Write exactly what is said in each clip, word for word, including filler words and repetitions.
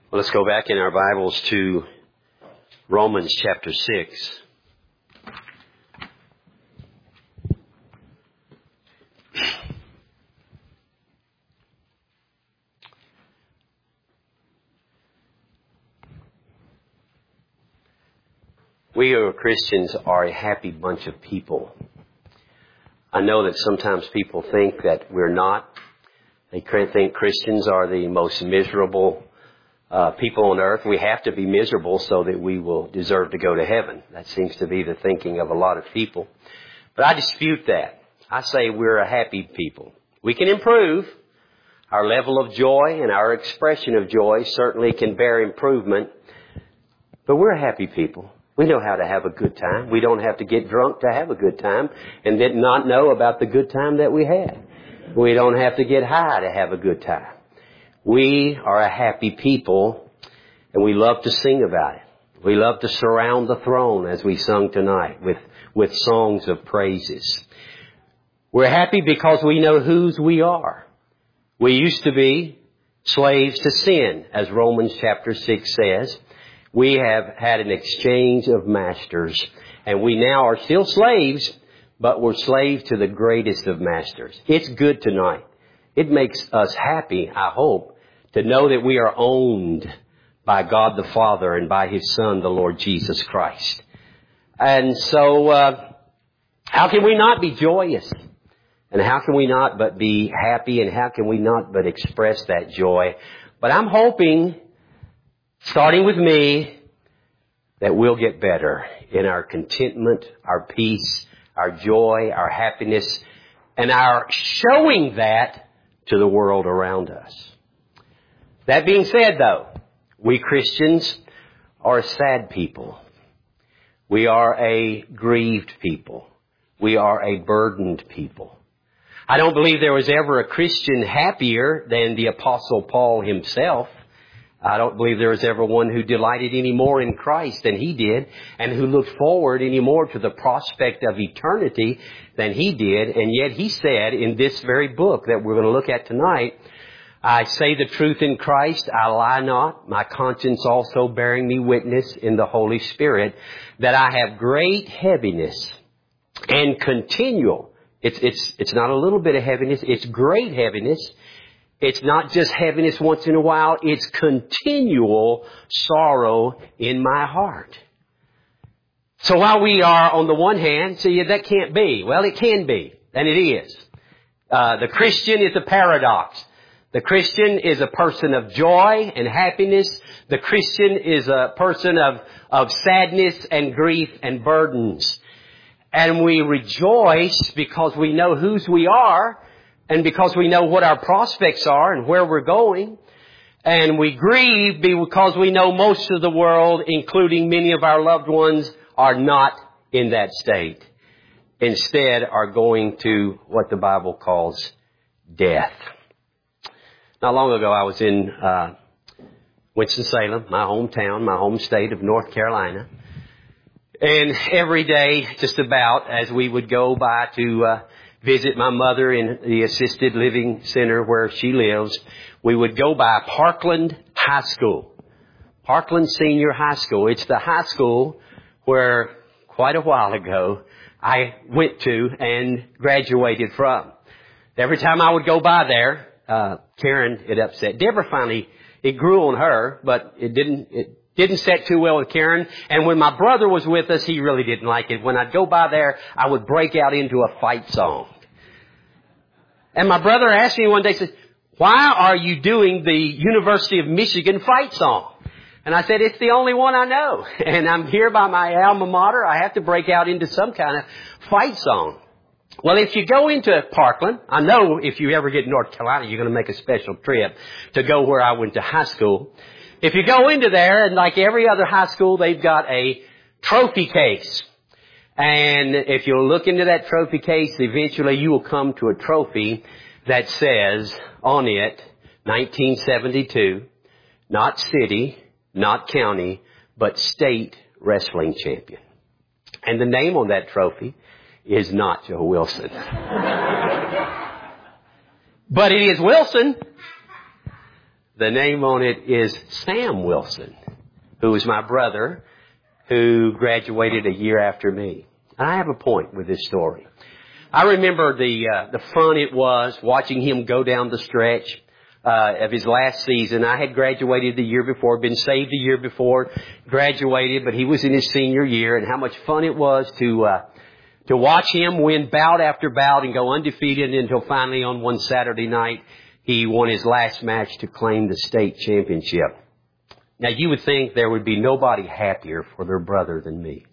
Well, let's go back in our Bibles to Romans chapter six. We who are Christians are a happy bunch of people. I know that sometimes people think that we're not. They think Christians are the most miserable uh, people on earth. We have to be miserable so that we will deserve to go to heaven. That seems to be the thinking of a lot of people. But I dispute that. I say we're a happy people. We can improve. Our level of joy and our expression of joy certainly can bear improvement. But we're a happy people. We know how to have a good time. We don't have to get drunk to have a good time and then not know about the good time that we had. We don't have to get high to have a good time. We are a happy people, and we love to sing about it. We love to surround the throne as we sung tonight with, with songs of praises. We're happy because we know whose we are. We used to be slaves to sin, as Romans chapter six says. We have had an exchange of masters, and we now are still slaves, but we're slaves to the greatest of masters. It's good tonight. It makes us happy, I hope, to know that we are owned by God the Father and by His Son, the Lord Jesus Christ. And so, uh, how can we not be joyous? And how can we not but be happy? And how can we not but express that joy? But I'm hoping, starting with me, that we'll get better in our contentment, our peace, our joy, our happiness, and our showing that to the world around us. That being said, though, we Christians are a sad people. We are a grieved people. We are a burdened people. I don't believe there was ever a Christian happier than the Apostle Paul himself. I don't believe there was ever one who delighted any more in Christ than he did, and who looked forward any more to the prospect of eternity than he did. And yet he said in this very book that we're going to look at tonight, I say the truth in Christ, I lie not, my conscience also bearing me witness in the Holy Spirit, that I have great heaviness and continual. It's, it's, it's not a little bit of heaviness, it's great heaviness. It's not just heaviness once in a while, it's continual sorrow in my heart. So while we are on the one hand, see, that can't be. Well, it can be, and it is. Uh, the Christian is a paradox. The Christian is a person of joy and happiness. The Christian is a person of, of sadness and grief and burdens. And we rejoice because we know whose we are, and because we know what our prospects are and where we're going. And we grieve because we know most of the world, including many of our loved ones, are not in that state. Instead, are going to what the Bible calls death. Not long ago, I was in uh, Winston-Salem, my hometown, my home state of North Carolina. And every day, just about, as we would go by to uh, visit my mother in the assisted living center where she lives, we would go by Parkland High School. Parkland Senior High School. It's the high school where quite a while ago I went to and graduated from. Every time I would go by there, uh, Karen, it upset. Deborah finally, it grew on her, but it didn't, it didn't set too well with Karen. And when my brother was with us, he really didn't like it. When I'd go by there, I would break out into a fight song. And my brother asked me one day, said, why are you doing the University of Michigan fight song? And I said, it's the only one I know. And I'm here by my alma mater. I have to break out into some kind of fight song. Well, if you go into Parkland, I know if you ever get to North Carolina, you're going to make a special trip to go where I went to high school. If you go into there, and like every other high school, they've got a trophy case. And if you look into that trophy case, eventually you will come to a trophy that says on it, nineteen seventy-two, not city, not county, but state wrestling champion. And the name on that trophy is not Joe Wilson. But it is Wilson. The name on it is Sam Wilson, who is my brother, who graduated a year after me. And I have a point with this story. I remember the uh, the fun it was watching him go down the stretch uh, of his last season. I had graduated the year before, been saved the year before, graduated, but he was in his senior year, and how much fun it was to uh, to watch him win bout after bout and go undefeated until finally on one Saturday night he won his last match to claim the state championship. Now, you would think there would be nobody happier for their brother than me.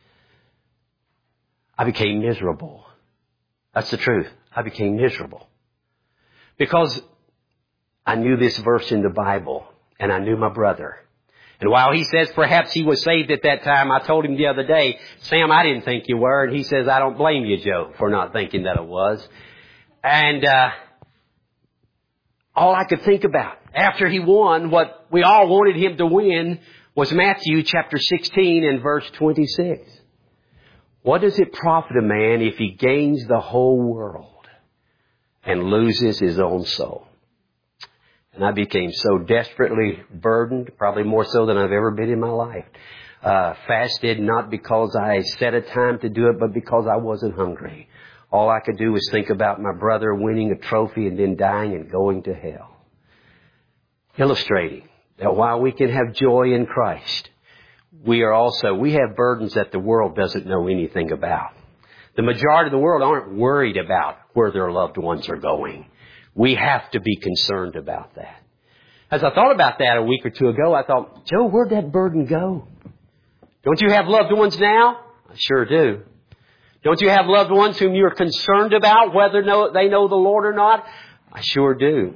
I became miserable. That's the truth. I became miserable. Because I knew this verse in the Bible, and I knew my brother. And while he says perhaps he was saved at that time, I told him the other day, Sam, I didn't think you were. And he says, I don't blame you, Joe, for not thinking that I was. And uh all I could think about after he won what we all wanted him to win was Matthew chapter sixteen and verse twenty-six. What does it profit a man if he gains the whole world and loses his own soul? And I became so desperately burdened, probably more so than I've ever been in my life. Uh, fasted not because I set a time to do it, but because I wasn't hungry. All I could do was think about my brother winning a trophy and then dying and going to hell. Illustrating that while we can have joy in Christ, we are also, we have burdens that the world doesn't know anything about. The majority of the world aren't worried about where their loved ones are going. We have to be concerned about that. As I thought about that a week or two ago, I thought, Joe, where'd that burden go? Don't you have loved ones now? I sure do. Don't you have loved ones whom you're concerned about whether they know the Lord or not? I sure do.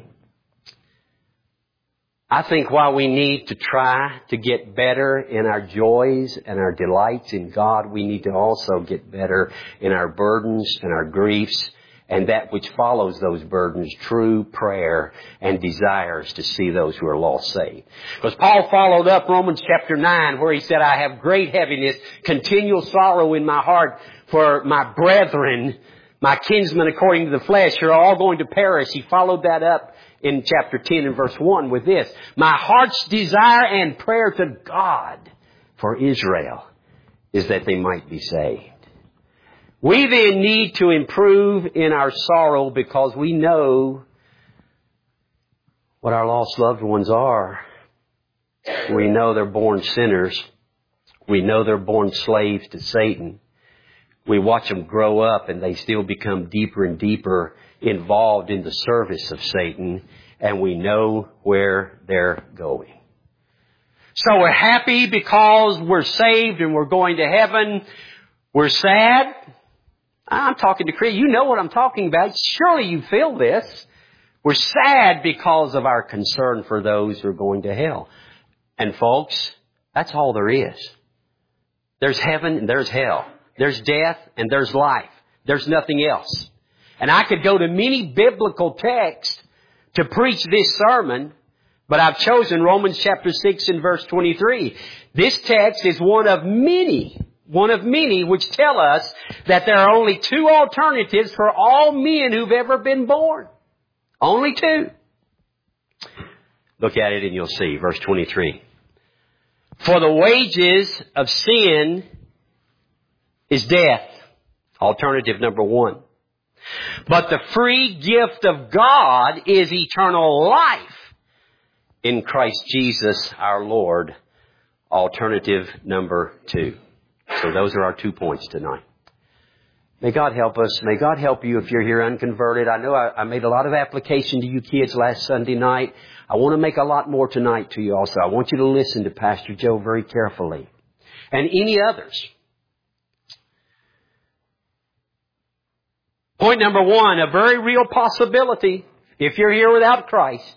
I think while we need to try to get better in our joys and our delights in God, we need to also get better in our burdens and our griefs and that which follows those burdens, true prayer and desires to see those who are lost saved. Because Paul followed up Romans chapter nine where he said, I have great heaviness, continual sorrow in my heart, for my brethren, my kinsmen according to the flesh, are all going to perish. He followed that up in chapter ten and verse one with this. My heart's desire and prayer to God for Israel is that they might be saved. We then need to improve in our sorrow because we know what our lost loved ones are. We know they're born sinners. We know they're born slaves to Satan. We watch them grow up and they still become deeper and deeper involved in the service of Satan, and we know where they're going. So we're happy because we're saved and we're going to heaven. We're sad. I'm talking to Chris. You know what I'm talking about. Surely you feel this. We're sad because of our concern for those who are going to hell. And folks, that's all there is. There's heaven and there's hell. There's death and there's life. There's nothing else. And I could go to many biblical texts to preach this sermon, but I've chosen Romans chapter six and verse twenty-three. This text is one of many, one of many which tell us that there are only two alternatives for all men who've ever been born. Only two. Look at it and you'll see. Verse twenty-three. For the wages of sin is death. Alternative number one. But the free gift of God is eternal life in Christ Jesus our Lord. Alternative number two. So those are our two points tonight. May God help us. May God help you if you're here unconverted. I know I, I made a lot of application to you kids last Sunday night. I want to make a lot more tonight to you also. I want you to listen to Pastor Joe very carefully. And any others. Point number one, a very real possibility if you're here without Christ.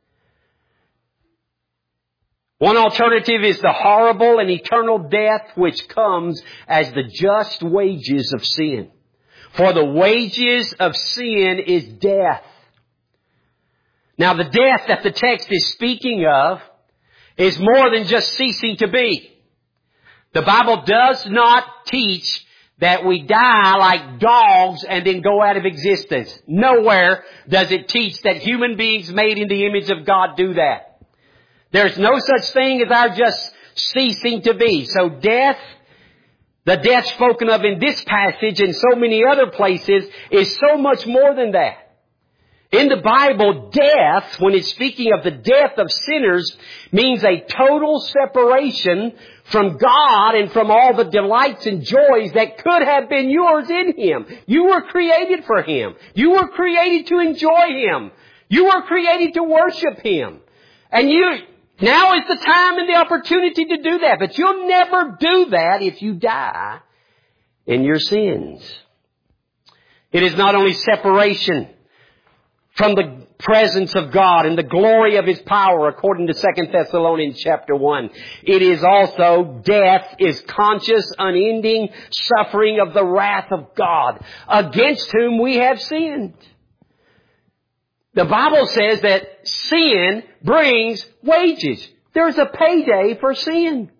One alternative is the horrible and eternal death which comes as the just wages of sin. For the wages of sin is death. Now the death that the text is speaking of is more than just ceasing to be. The Bible does not teach that we die like dogs and then go out of existence. Nowhere does it teach that human beings made in the image of God do that. There's no such thing as our just ceasing to be. So death, the death spoken of in this passage and so many other places, is so much more than that. In the Bible, death, when it's speaking of the death of sinners, means a total separation from God and from all the delights and joys that could have been yours in Him. You were created for Him. You were created to enjoy Him. You were created to worship Him. And you, now is the time and the opportunity to do that. But you'll never do that if you die in your sins. It is not only separation from the presence of God and the glory of His power, according to Second Thessalonians chapter one. It is also death is conscious, unending suffering of the wrath of God, against whom we have sinned. The Bible says that sin brings wages. There's a payday for sin.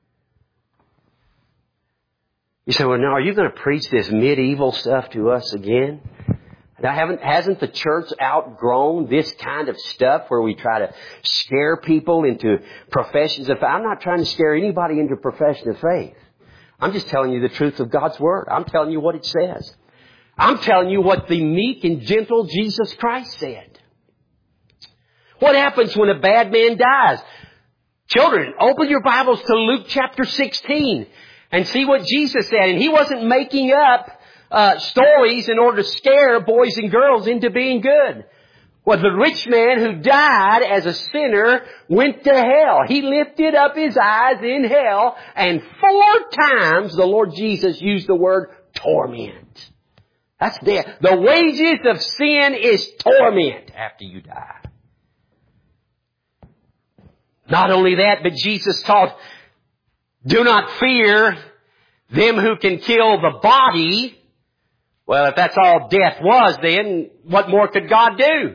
You say, well, now are you going to preach this medieval stuff to us again? Now, haven't, hasn't the church outgrown this kind of stuff where we try to scare people into professions of faith? I'm not trying to scare anybody into a profession of faith. I'm just telling you the truth of God's Word. I'm telling you what it says. I'm telling you what the meek and gentle Jesus Christ said. What happens when a bad man dies? Children, open your Bibles to Luke chapter sixteen and see what Jesus said. And He wasn't making up Uh, stories in order to scare boys and girls into being good. Well, the rich man who died as a sinner went to hell. He lifted up his eyes in hell, and four times the Lord Jesus used the word torment. That's death. The wages of sin is torment after you die. Not only that, but Jesus taught, do not fear them who can kill the body. Well, if that's all death was, then what more could God do?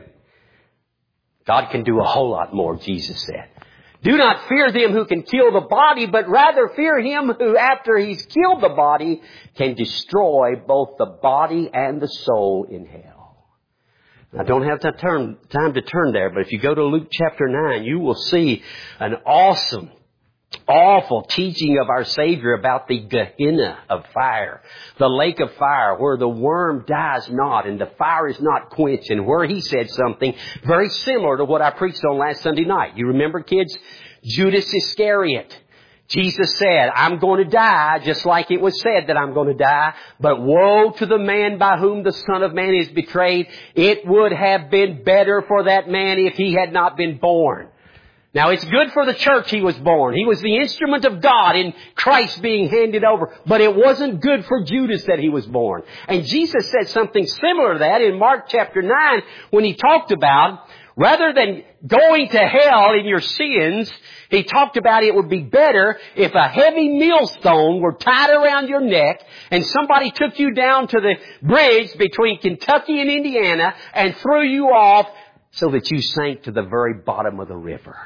God can do a whole lot more, Jesus said. Do not fear them who can kill the body, but rather fear Him who, after He's killed the body, can destroy both the body and the soul in hell. I don't have that term, time to turn there, but if you go to Luke chapter nine, you will see an awesome awful teaching of our Savior about the Gehenna of fire, the lake of fire where the worm dies not and the fire is not quenched, and where He said something very similar to what I preached on last Sunday night. You remember, kids? Judas Iscariot. Jesus said, I'm going to die just like it was said that I'm going to die, but woe to the man by whom the Son of Man is betrayed. It would have been better for that man if he had not been born. Now, it's good for the church he was born. He was the instrument of God in Christ being handed over. But it wasn't good for Judas that he was born. And Jesus said something similar to that in Mark chapter nine when He talked about, rather than going to hell in your sins, He talked about it would be better if a heavy millstone were tied around your neck and somebody took you down to the bridge between Kentucky and Indiana and threw you off so that you sank to the very bottom of the river.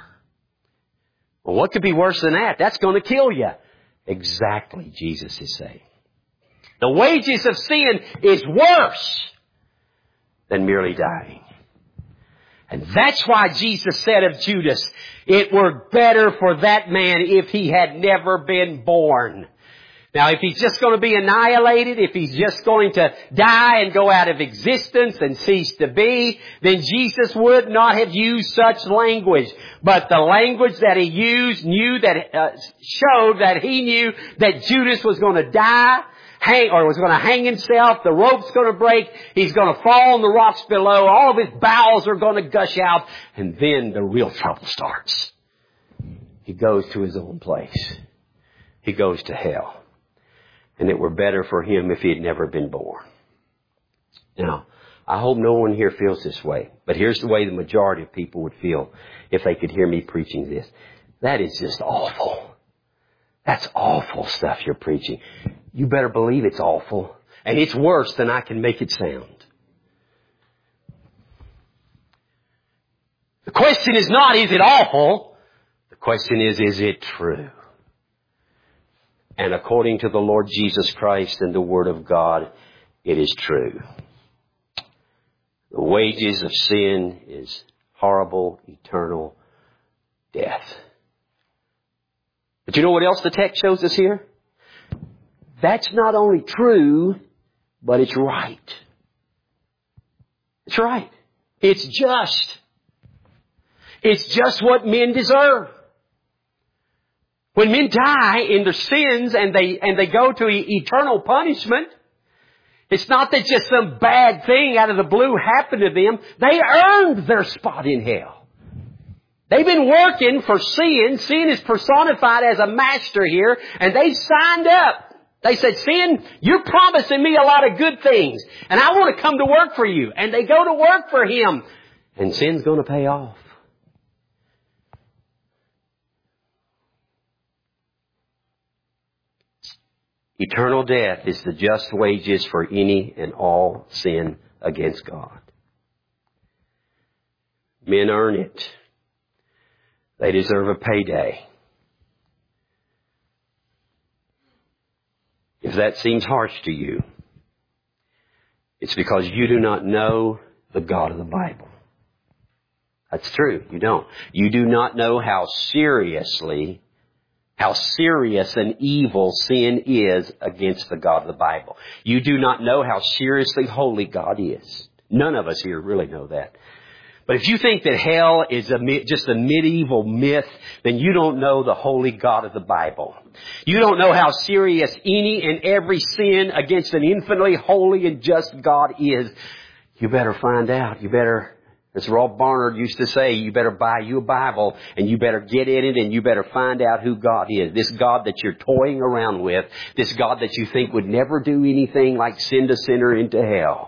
Well, what could be worse than that? That's going to kill you. Exactly, Jesus is saying. The wages of sin is worse than merely dying. And that's why Jesus said of Judas, it were better for that man if he had never been born. Now, if he's just going to be annihilated, if he's just going to die and go out of existence and cease to be, then Jesus would not have used such language. But the language that He used knew that uh, showed that He knew that Judas was going to die, hang, or was going to hang himself. The rope's going to break. He's going to fall on the rocks below. All of his bowels are going to gush out, and then the real trouble starts. He goes to his own place. He goes to hell. And it were better for him if he had never been born. Now, I hope no one here feels this way. But here's the way the majority of people would feel if they could hear me preaching this. That is just awful. That's awful stuff you're preaching. You better believe it's awful. And it's worse than I can make it sound. The question is not, is it awful? The question is, is it true? And according to the Lord Jesus Christ and the Word of God, it is true. The wages of sin is horrible, eternal death. But you know what else the text shows us here? That's not only true, but it's right. It's right. It's just. It's just what men deserve. When men die in their sins and they, and they go to eternal punishment, it's not that just some bad thing out of the blue happened to them. They earned their spot in hell. They've been working for sin. Sin is personified as a master here, and they signed up. They said, sin, you're promising me a lot of good things, and I want to come to work for you. And they go to work for Him, and sin's going to pay off. Eternal death is the just wages for any and all sin against God. Men earn it. They deserve a payday. If that seems harsh to you, it's because you do not know the God of the Bible. That's true. You don't. You do not know how seriously, how serious an evil sin is against the God of the Bible. You do not know how seriously holy God is. None of us here really know that. But if you think that hell is a, just a medieval myth, then you don't know the holy God of the Bible. You don't know how serious any and every sin against an infinitely holy and just God is. You better find out. You better, as Rolf Barnard used to say, you better buy you a Bible and you better get in it and you better find out who God is. This God that you're toying around with, this God that you think would never do anything like send a sinner into hell.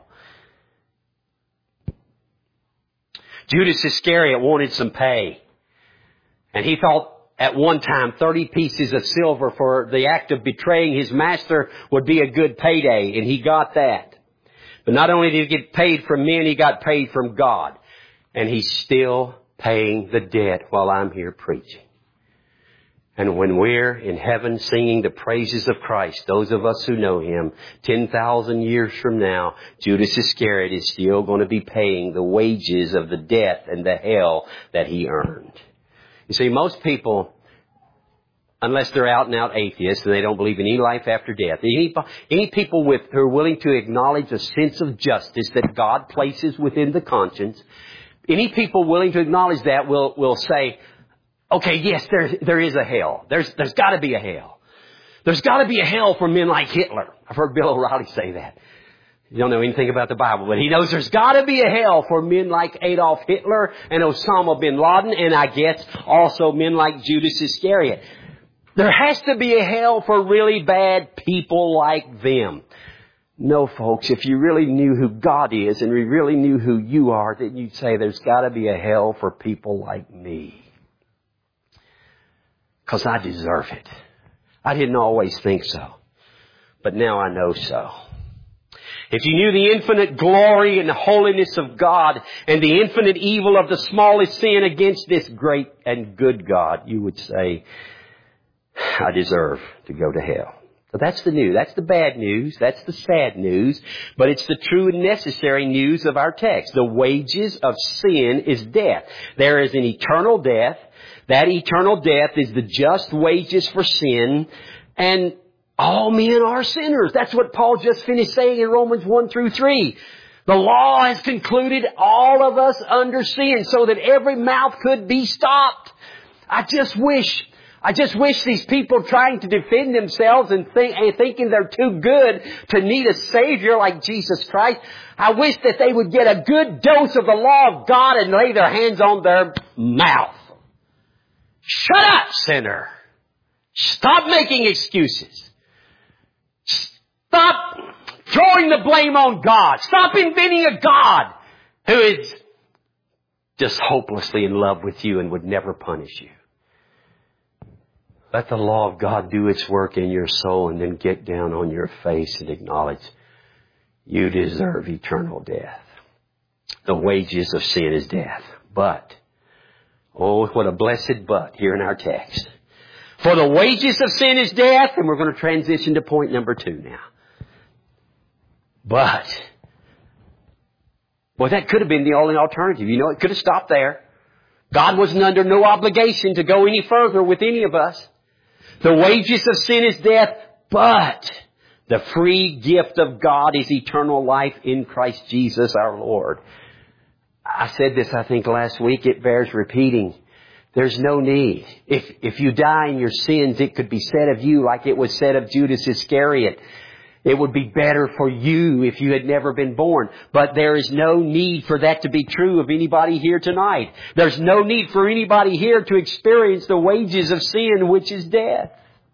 Judas Iscariot wanted some pay. And he thought at one time thirty pieces of silver for the act of betraying his master would be a good payday. And he got that. But not only did he get paid from men, he got paid from God. And he's still paying the debt while I'm here preaching. And when we're in heaven singing the praises of Christ, those of us who know Him, ten thousand years from now, Judas Iscariot is still going to be paying the wages of the death and the hell that he earned. You see, most people, unless they're out and out atheists and they don't believe in any life after death, any, any people with, who are willing to acknowledge a sense of justice that God places within the conscience, any people willing to acknowledge that will, will say, okay, yes, there, there is a hell. There's, there's gotta be a hell. There's gotta be a hell for men like Hitler. I've heard Bill O'Reilly say that. You don't know anything about the Bible, but he knows there's gotta be a hell for men like Adolf Hitler and Osama bin Laden, and I guess also men like Judas Iscariot. There has to be a hell for really bad people like them. No, folks, if you really knew who God is and you really knew who you are, then you'd say there's gotta be a hell for people like me. Because I deserve it. I didn't always think so. But now I know so. If you knew the infinite glory and the holiness of God and the infinite evil of the smallest sin against this great and good God, you would say, I deserve to go to hell. So that's the news. That's the bad news. That's the sad news. But it's the true and necessary news of our text. The wages of sin is death. There is an eternal death. That eternal death is the just wages for sin. And all men are sinners. That's what Paul just finished saying in Romans one through three. The law has concluded all of us under sin so that every mouth could be stopped. I just wish... I just wish these people trying to defend themselves and, think, and thinking they're too good to need a Savior like Jesus Christ, I wish that they would get a good dose of the law of God and lay their hands on their mouth. Shut up, sinner. Stop making excuses. Stop throwing the blame on God. Stop inventing a God who is just hopelessly in love with you and would never punish you. Let the law of God do its work in your soul and then get down on your face and acknowledge you deserve eternal death. The wages of sin is death. But, oh, what a blessed but here in our text. For the wages of sin is death, and we're going to transition to point number two now. But, well, that could have been the only alternative. You know, it could have stopped there. God wasn't under no obligation to go any further with any of us. The wages of sin is death, but the free gift of God is eternal life in Christ Jesus our Lord. I said this, I think, last week. It bears repeating. There's no need. If, if you die in your sins, it could be said of you like it was said of Judas Iscariot. It would be better for you if you had never been born. But there is no need for that to be true of anybody here tonight. There's no need for anybody here to experience the wages of sin, which is death.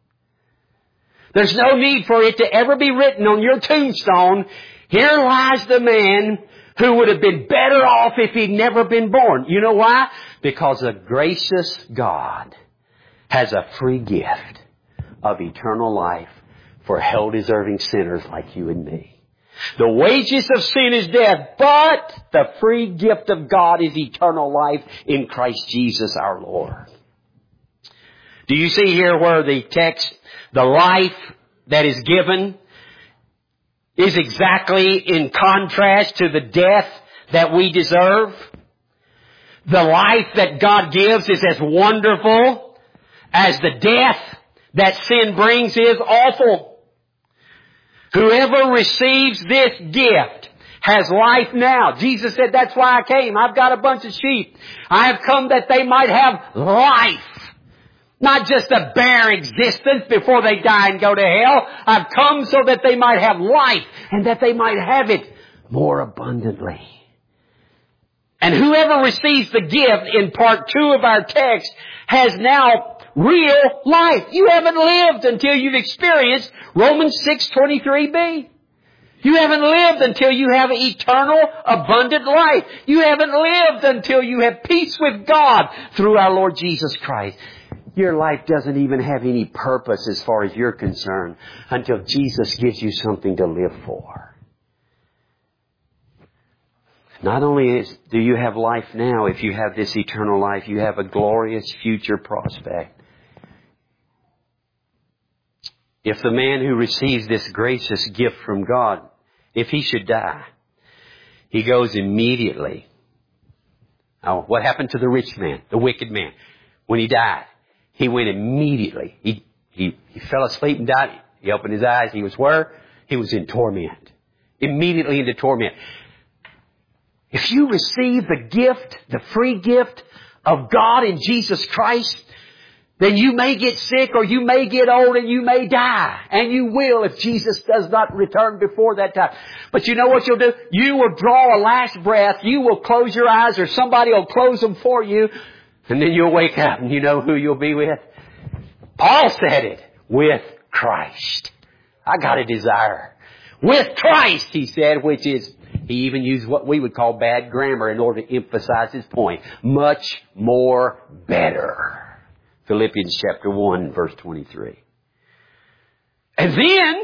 There's no need for it to ever be written on your tombstone, here lies the man who would have been better off if he'd never been born. You know why? Because a gracious God has a free gift of eternal life for hell-deserving sinners like you and me. The wages of sin is death, but the free gift of God is eternal life in Christ Jesus our Lord. Do you see here where the text, the life that is given, is exactly in contrast to the death that we deserve? The life that God gives is as wonderful as the death that sin brings is awful. Whoever receives this gift has life now. Jesus said, that's why I came. I've got a bunch of sheep. I have come that they might have life. Not just a bare existence before they die and go to hell. I've come so that they might have life and that they might have it more abundantly. And whoever receives the gift in part two of our text has now real life. You haven't lived until you've experienced Romans six twenty-three b. You haven't lived until you have eternal, abundant life. You haven't lived until you have peace with God through our Lord Jesus Christ. Your life doesn't even have any purpose as far as you're concerned until Jesus gives you something to live for. Not only is, do you have life now, if you have this eternal life, you have a glorious future prospect. If the man who receives this gracious gift from God, if he should die, he goes immediately. Now, what happened to the rich man, the wicked man? When he died, he went immediately. He, he, he fell asleep and died. He opened his eyes. He was where? He was in torment. Immediately into torment. If you receive the gift, the free gift of God in Jesus Christ, then you may get sick or you may get old and you may die. And you will if Jesus does not return before that time. But you know what you'll do? You will draw a last breath. You will close your eyes or somebody will close them for you. And then you'll wake up and you know who you'll be with? Paul said it. With Christ. I got a desire. With Christ, he said, which is, he even used what we would call bad grammar in order to emphasize his point. Much more better. Philippians chapter one, verse twenty-three. And then,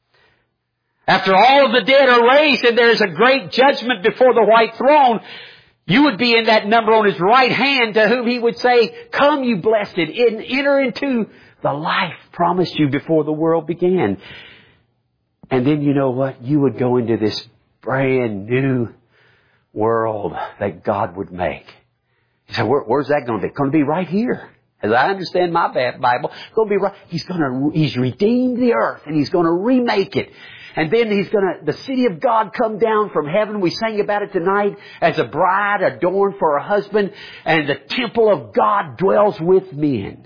after all of the dead are raised and there is a great judgment before the white throne, you would be in that number on his right hand to whom he would say, come you blessed, and enter into the life promised you before the world began. And then you know what? You would go into this brand new world that God would make. You say, Where, where's that going to be? It's going to be right here. As I understand my Bible, it's going to be right. He's going to, he's redeemed the earth and he's going to remake it. And then he's going to, the city of God come down from heaven. We sang about it tonight as a bride adorned for her husband. And the temple of God dwells with men.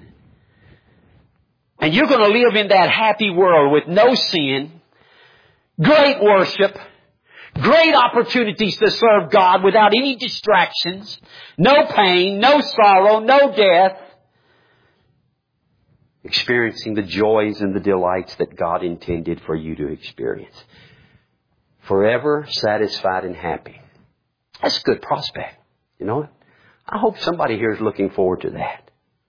And you're going to live in that happy world with no sin, great worship, great opportunities to serve God without any distractions, no pain, no sorrow, no death. Experiencing the joys and the delights that God intended for you to experience. Forever satisfied and happy. That's a good prospect. You know, I hope somebody here is looking forward to that.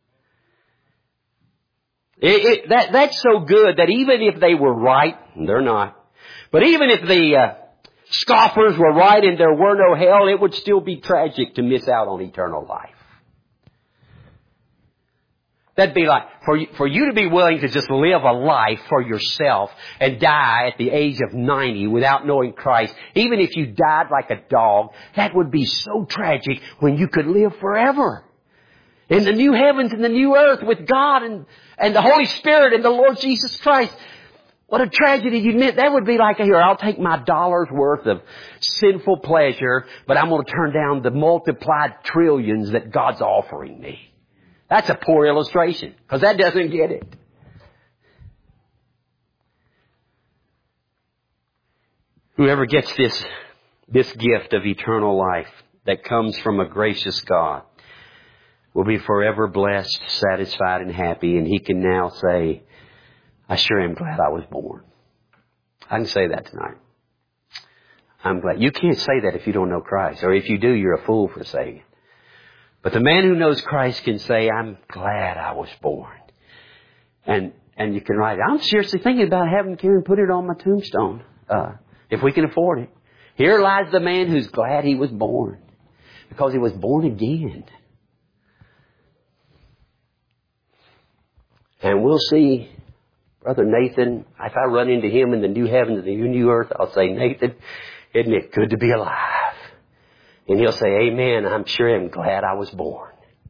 It, it, that that's so good that even if they were right, and they're not, but even if the uh, scoffers were right and there were no hell, it would still be tragic to miss out on eternal life. That'd be like, for you, for you to be willing to just live a life for yourself and die at the age of ninety without knowing Christ, even if you died like a dog, that would be so tragic when you could live forever. In the new heavens and the new earth with God and, and the Holy Spirit and the Lord Jesus Christ. What a tragedy you'd admit. That would be like, here, I'll take my dollar's worth of sinful pleasure, but I'm going to turn down the multiplied trillions that God's offering me. That's a poor illustration, because that doesn't get it. Whoever gets this, this gift of eternal life that comes from a gracious God will be forever blessed, satisfied, and happy, and he can now say, I sure am glad I was born. I can say that tonight. I'm glad. You can't say that if you don't know Christ, or if you do, you're a fool for saying it. But the man who knows Christ can say, I'm glad I was born. And and you can write, I'm seriously thinking about having Karen put it on my tombstone, uh, if we can afford it. Here lies the man who's glad he was born, because he was born again. And we'll see Brother Nathan, if I run into him in the new heaven and the new earth, I'll say, Nathan, isn't it good to be alive? And he'll say, amen, I'm sure I'm glad I was born.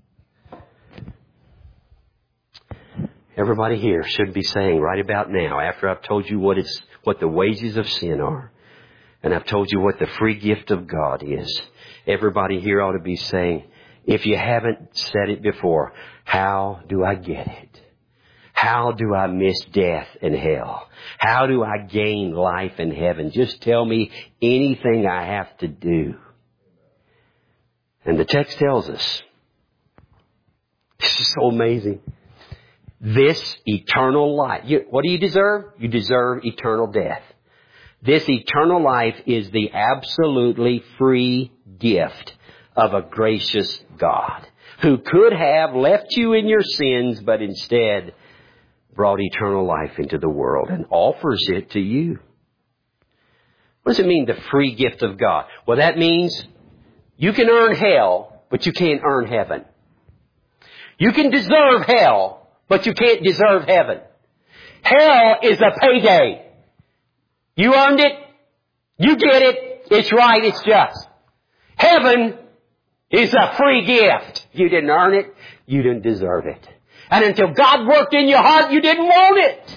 Everybody here should be saying right about now, after I've told you what it's, what the wages of sin are, and I've told you what the free gift of God is, everybody here ought to be saying, if you haven't said it before, how do I get it? How do I miss death and hell? How do I gain life in heaven? Just tell me anything I have to do. And the text tells us, this is so amazing, this eternal life. You, what do you deserve? You deserve eternal death. This eternal life is the absolutely free gift of a gracious God who could have left you in your sins, but instead brought eternal life into the world and offers it to you. What does it mean, the free gift of God? Well, that means you can earn hell, but you can't earn heaven. You can deserve hell, but you can't deserve heaven. Hell is a payday. You earned it. You get it. It's right. It's just. Heaven is a free gift. You didn't earn it. You didn't deserve it. And until God worked in your heart, you didn't want it.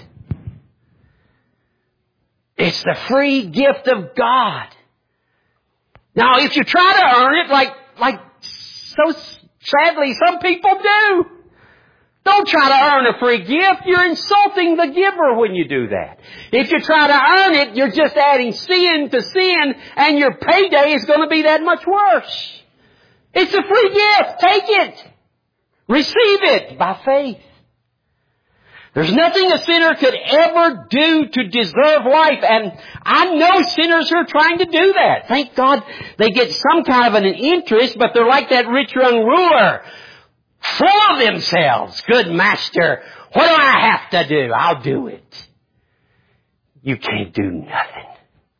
It's the free gift of God. Now, if you try to earn it, like, like so sadly some people do, don't try to earn a free gift. You're insulting the giver when you do that. If you try to earn it, you're just adding sin to sin, and your payday is going to be that much worse. It's a free gift. Take it. Receive it by faith. There's nothing a sinner could ever do to deserve life. And I know sinners are trying to do that. Thank God they get some kind of an interest, but they're like that rich young ruler, full of themselves. Good master, what do I have to do? I'll do it. You can't do nothing.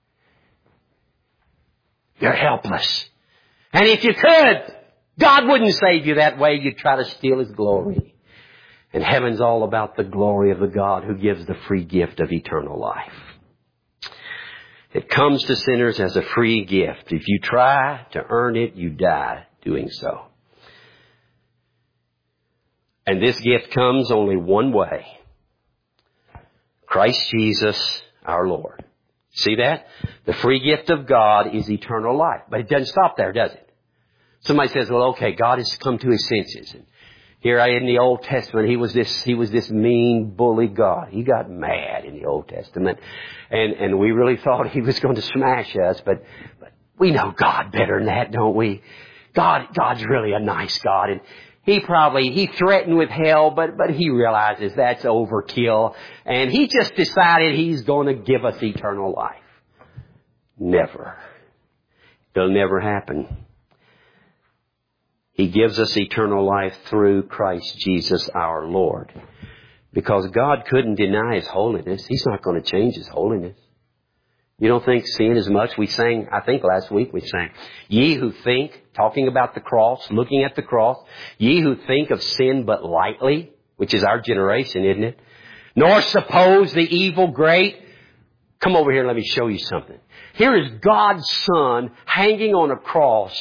You're helpless. And if you could, God wouldn't save you that way. You'd try to steal His glory. And heaven's all about the glory of the God who gives the free gift of eternal life. It comes to sinners as a free gift. If you try to earn it, you die doing so. And this gift comes only one way. Christ Jesus, our Lord. See that? The free gift of God is eternal life. But it doesn't stop there, does it? Somebody says, well, okay, God has come to His senses. And here in the Old Testament, He was this, He was this mean, bully God. He got mad in the Old Testament. And, and we really thought He was going to smash us, but, but we know God better than that, don't we? God, God's really a nice God. And He probably, He threatened with hell, but, but He realizes that's overkill. And He just decided He's going to give us eternal life. Never. It'll never happen. He gives us eternal life through Christ Jesus our Lord. Because God couldn't deny His holiness. He's not going to change His holiness. You don't think sin is much? We sang, I think last week we sang, ye who think, talking about the cross, looking at the cross, ye who think of sin but lightly. which is our generation, isn't it? Nor suppose the evil great. Come over here, let me show you something. Here is God's Son hanging on a cross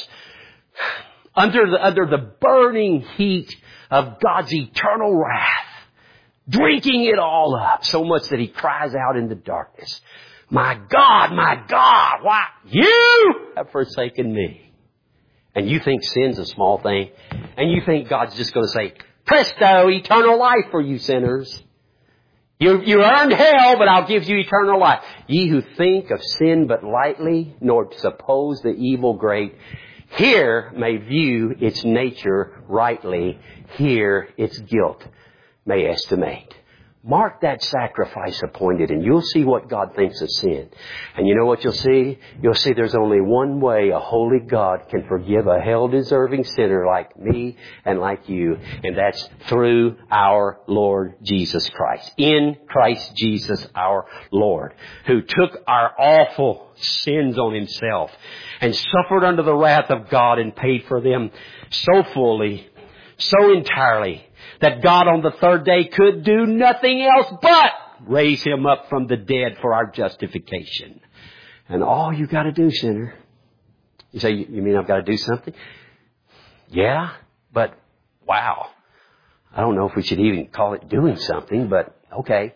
under the, under the burning heat of God's eternal wrath, drinking it all up so much that He cries out in the darkness, my God, my God, why you have forsaken me? And you think sin's a small thing, and you think God's just going to say, presto, eternal life for you sinners. You, you earned hell, but I'll give you eternal life. Ye who think of sin but lightly, nor suppose the evil great, here may view its nature rightly, here its guilt may estimate. Mark that sacrifice appointed, and you'll see what God thinks of sin. And you know what you'll see? You'll see there's only one way a holy God can forgive a hell-deserving sinner like me and like you, and that's through our Lord Jesus Christ. In Christ Jesus our Lord, who took our awful sins on Himself and suffered under the wrath of God and paid for them so fully, so entirely, that God on the third day could do nothing else but raise Him up from the dead for our justification. And all you got to do, sinner. You say, you mean I've got to do something? Yeah, but wow. I don't know if we should even call it doing something, but okay.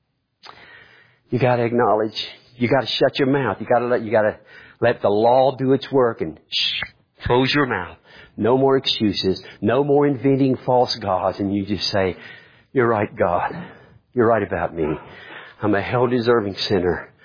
You got to acknowledge. You got to shut your mouth. You got to let, you got to let the law do its work and shh, close your mouth. No more excuses. No more inventing false gods. And you just say, you're right, God. You're right about me. I'm a hell-deserving sinner.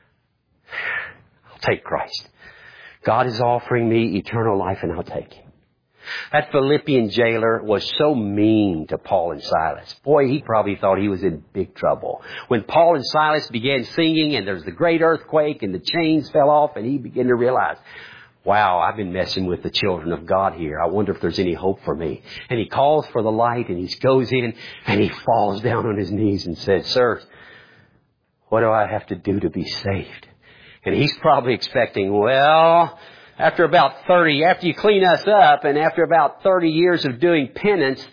I'll take Christ. God is offering me eternal life, and I'll take Him. That Philippian jailer was so mean to Paul and Silas. Boy, he probably thought he was in big trouble. When Paul and Silas began singing, and there's the great earthquake, and the chains fell off, and he began to realize, wow, I've been messing with the children of God here. I wonder if there's any hope for me. And he calls for the light, and he goes in, and he falls down on his knees and says, sir, what do I have to do to be saved? And he's probably expecting, well, after about thirty, after you clean us up, and after about thirty years of doing penance,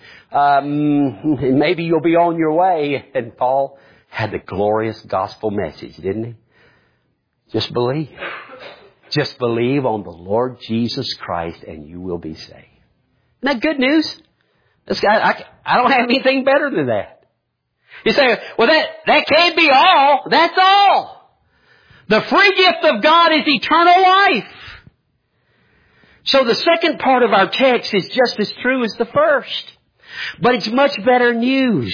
um, maybe you'll be on your way. And Paul had the glorious gospel message, didn't he? Just believe. Just believe on the Lord Jesus Christ and you will be saved. Isn't that good news? This guy, I, I don't have anything better than that. You say, well, that, that can't be all. That's all. The free gift of God is eternal life. So the second part of our text is just as true as the first. But it's much better news.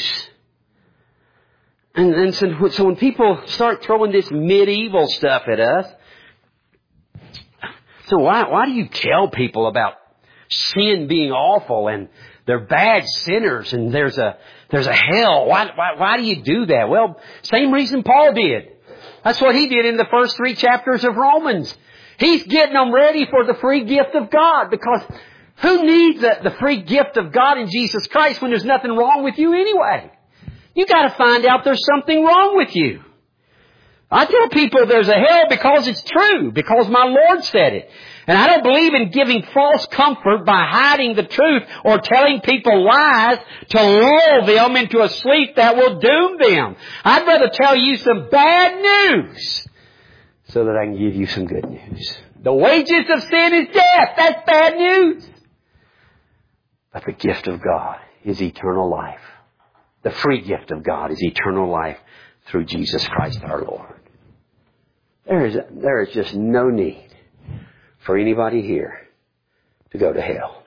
And, and so, so when people start throwing this medieval stuff at us, so why, why do you tell people about sin being awful and they're bad sinners and there's a, there's a hell? Why, why, why do you do that? Well, same reason Paul did. That's what he did in the first three chapters of Romans. He's getting them ready for the free gift of God, because who needs the, the free gift of God in Jesus Christ when there's nothing wrong with you anyway? You got to find out there's something wrong with you. I tell people there's a hell because it's true, because my Lord said it. And I don't believe in giving false comfort by hiding the truth or telling people lies to lull them into a sleep that will doom them. I'd rather tell you some bad news so that I can give you some good news. The wages of sin is death. That's bad news. But the gift of God is eternal life. The free gift of God is eternal life through Jesus Christ our Lord. There is, there is just no need for anybody here to go to hell.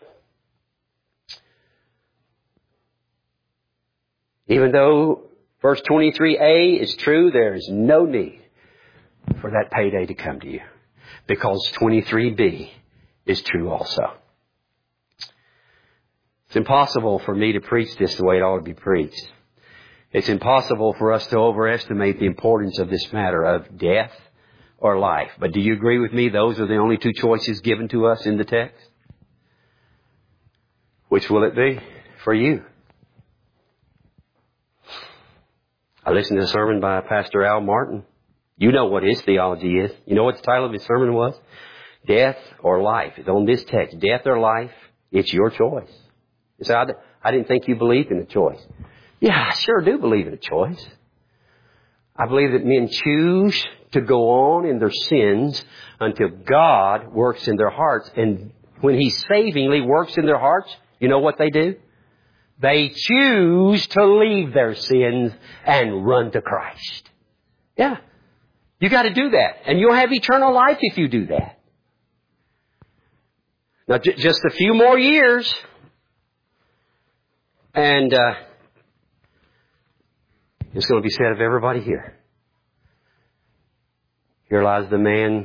Even though verse twenty-three a is true, there is no need for that payday to come to you, because twenty-three b is true also. It's impossible for me to preach this the way it ought to be preached. It's impossible for us to overestimate the importance of this matter of death or life. But do you agree with me? Those are the only two choices given to us in the text. Which will it be for you? I listened to a sermon by Pastor Al Martin. You know what his theology is. You know what the title of his sermon was? Death or life. It's on this text. Death or life. It's your choice. You say, I, I didn't think you believed in the choice. Yeah, I sure do believe in a choice. I believe that men choose to go on in their sins until God works in their hearts. And when He savingly works in their hearts, you know what they do? They choose to leave their sins and run to Christ. Yeah. You got to do that. And you'll have eternal life if you do that. Now, j- just a few more years. And uh, it's going to be said of everybody here. Here lies the man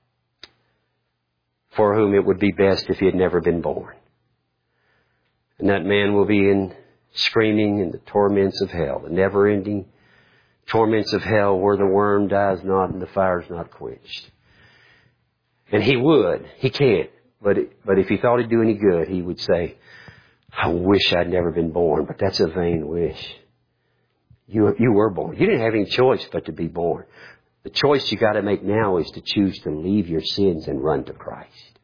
for whom it would be best if he had never been born. And that man will be in screaming in the torments of hell, the never-ending torments of hell where the worm dies not and the fire is not quenched. And he would. He can't. But it, but if he thought he'd do any good, he would say, I wish I'd never been born, but that's a vain wish. You, you were born. You didn't have any choice but to be born. The choice you got to make now is to choose to leave your sins and run to Christ.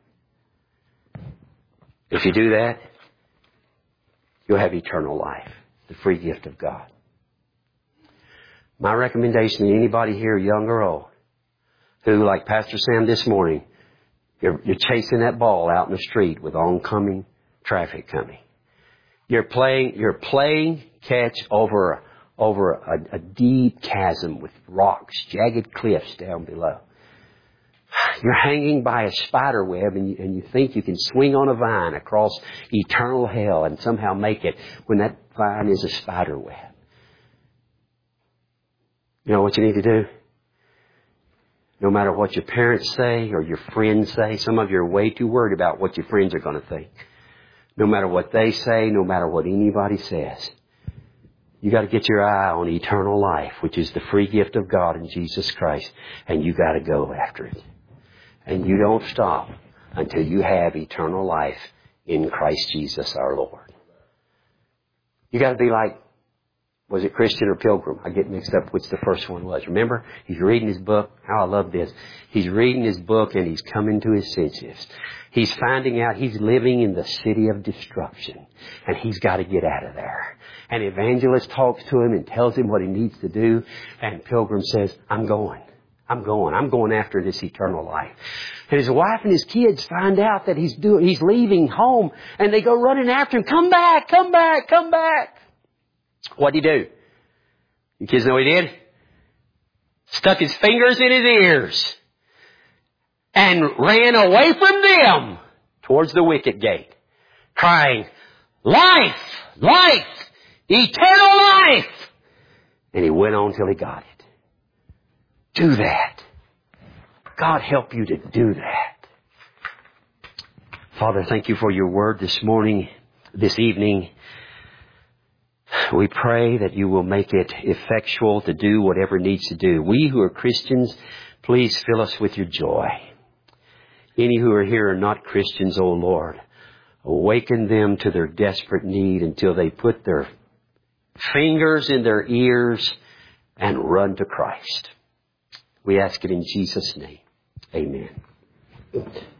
If you do that, you'll have eternal life, the free gift of God. My recommendation to anybody here, young or old, who, like Pastor Sam this morning, you're, you're chasing that ball out in the street with oncoming traffic coming. You're playing, you're playing catch over, over a, a deep chasm with rocks, jagged cliffs down below. You're hanging by a spider web and you, and you think you can swing on a vine across eternal hell and somehow make it when that vine is a spider web. You know what you need to do? No matter what your parents say or your friends say, some of you are way too worried about what your friends are going to think. No matter what they say, no matter what anybody says, you got to get your eye on eternal life, which is the free gift of God in Jesus Christ, and you got to go after it. And you don't stop until you have eternal life in Christ Jesus our Lord. You got to be like, was it Christian or Pilgrim? I get mixed up which the first one was. Remember, he's reading his book. How I love this. He's reading his book and he's coming to his senses. He's finding out he's living in the city of destruction. And he's got to get out of there. And Evangelist talks to him and tells him what he needs to do. And Pilgrim says, I'm going. I'm going. I'm going after this eternal life. And his wife and his kids find out that he's doing, he's leaving home. And they go running after him. Come back, come back, come back. What'd he do? You kids know what he did? Stuck his fingers in his ears and ran away from them towards the wicket gate, crying, life, life, eternal life. And he went on till he got it. Do that. God help you to do that. Father, thank you for your word this morning, this evening. We pray that you will make it effectual to do whatever it needs to do. We who are Christians, please fill us with your joy. Any who are here are not Christians, O Lord, awaken them to their desperate need until they put their fingers in their ears and run to Christ. We ask it in Jesus' name. Amen.